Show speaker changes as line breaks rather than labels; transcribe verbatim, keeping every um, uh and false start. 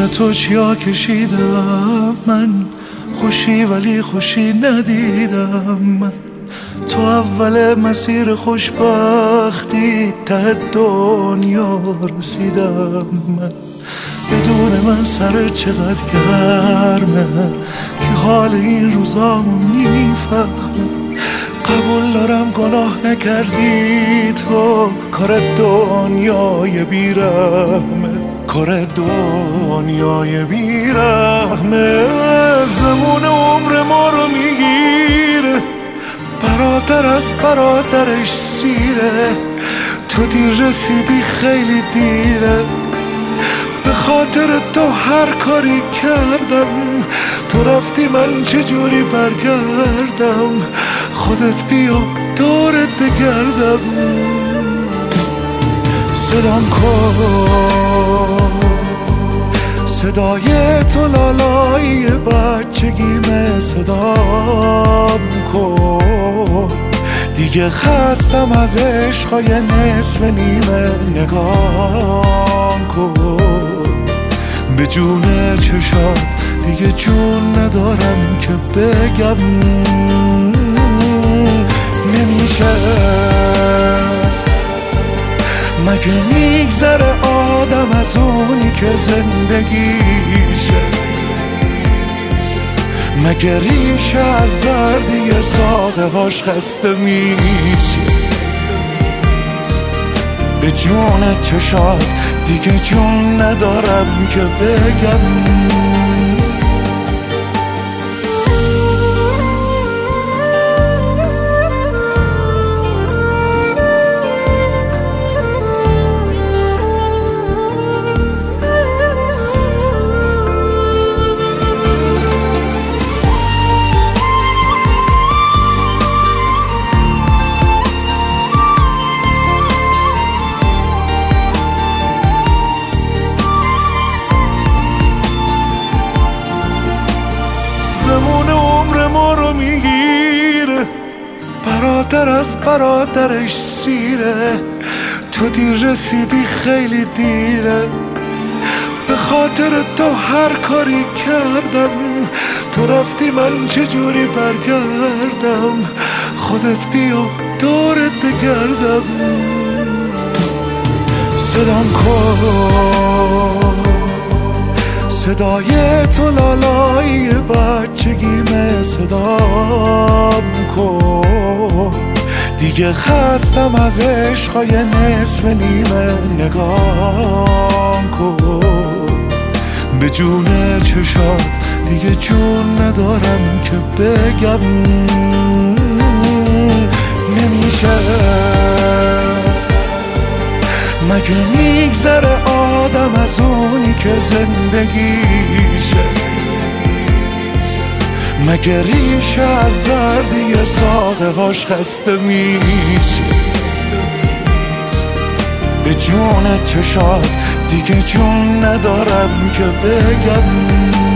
جون تو چیا کشیدم من، خوشی ولی خوشی ندیدم من. تو اول مسیر خوشبختی ته دنیا رسیدم من. بدون من سر چقدر گرمه که حال این روزامو میفهمه. قبول دارم گناه نکردی تو، کار دنیای بیرحمه، کار دنیای بیرحمه. زمان عمر ما رو میگیره، برادر از برادرش سیره. تو دیر رسیدی خیلی دیره، به خاطر تو هر کاری کردم. تو رفتی من چجوری برگردم، خودت بیا دورت بگردم. صدام کن صدای تو لالایی بچگیمه، صدام کن دیگه خستم از عشقای نصف نیمه. نگام کن به جون چشات، دیگه جون ندارم که بگم نمیشه. مگه میگذره آدم از اونی که زندگیشه؟ مگه ریشه از زردی ساقه هاش خسته میشه؟ به جون چشات دیگه جون ندارم که بگم. زمان عمر ما رو میگیره، برادر از برادرش سیره. تو دیر رسیدی خیلی دیره، به خاطر تو هر کاری کردم. تو رفتی من چجوری برگردم، خودت بیا دورت بگردم. صدام کن صدای تو لالایی بچگیمه، صدام کن دیگه خستم از عشقای نصف نیمه. نگام کن به جون چشات، دیگه جون ندارم که بگم نمیشه. مگه میگذره آدم از اونی که زندگیشه؟ مگه ریشه از زردی ساقه هاش خسته میشه؟ به جون چشات دیگه جون ندارم که بگم